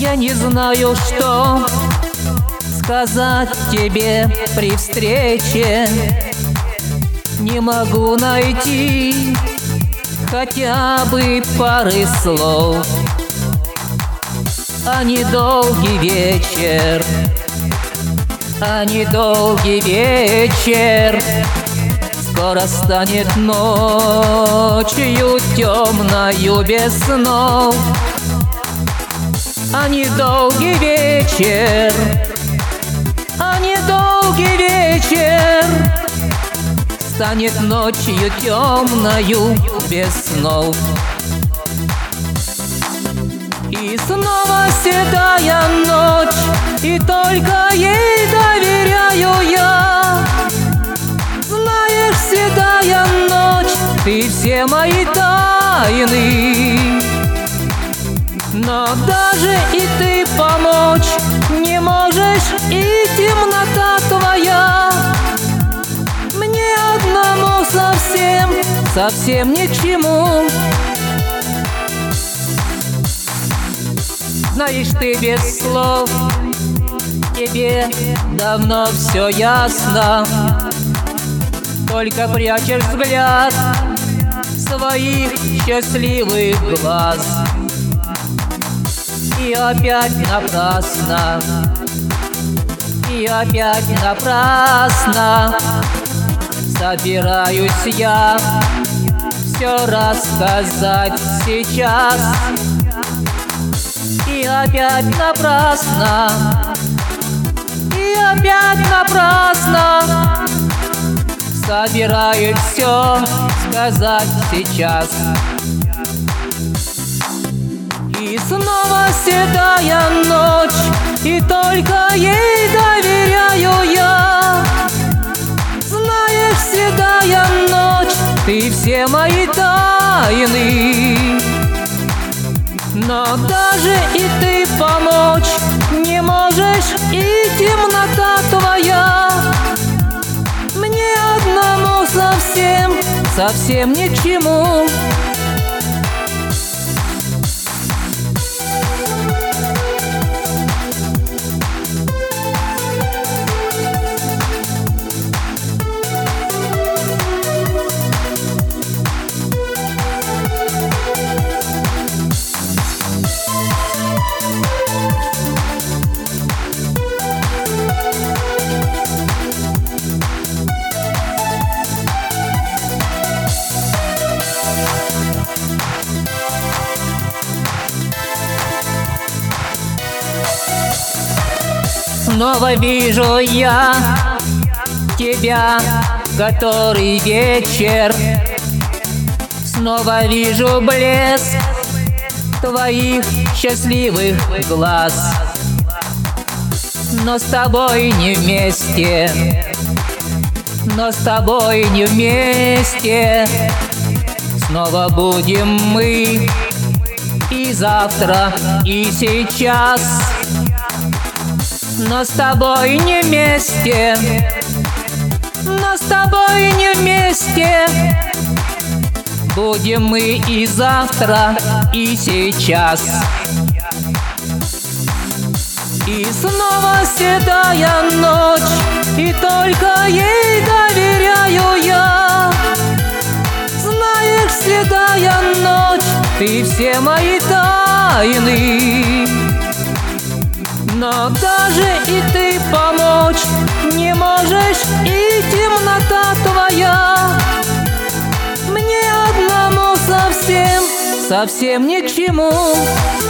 Я не знаю, что сказать тебе при встрече. Не могу найти хотя бы пары слов. А недолгий вечер, а недолгий вечер скоро станет ночью темною без снов. А недолгий вечер, а недолгий вечер станет ночью темною без снов. И снова седая ночь, и только ей доверяю я. Знаешь, седая ночь, ты все мои тайны. Но даже и ты помочь не можешь, и темнота твоя мне одному совсем, совсем ни к чему. Знаешь, ты без слов, тебе давно все ясно. Только прячешь взгляд своих счастливых глаз. И опять напрасно, и опять напрасно собираюсь я все рассказать сейчас. И опять напрасно, и опять напрасно собираюсь все сказать сейчас. И снова седая ночь, и только ей доверяю я. Знаешь, седая ночь, ты все мои тайны. Но даже и ты помочь не можешь, и темнота твоя мне одному совсем, совсем ни к чему. Снова вижу я тебя, который вечер. Снова вижу блеск твоих счастливых глаз. Но с тобой не вместе, но с тобой не вместе. Снова будем мы и завтра, и сейчас. Но с тобой не вместе, но с тобой не вместе. Будем мы и завтра, и сейчас. И снова седая ночь, и только ей доверяю я. Знаешь, седая ночь, ты все мои тайны. Но даже и ты помочь не можешь, и темнота твоя мне одному совсем, совсем ни к чему.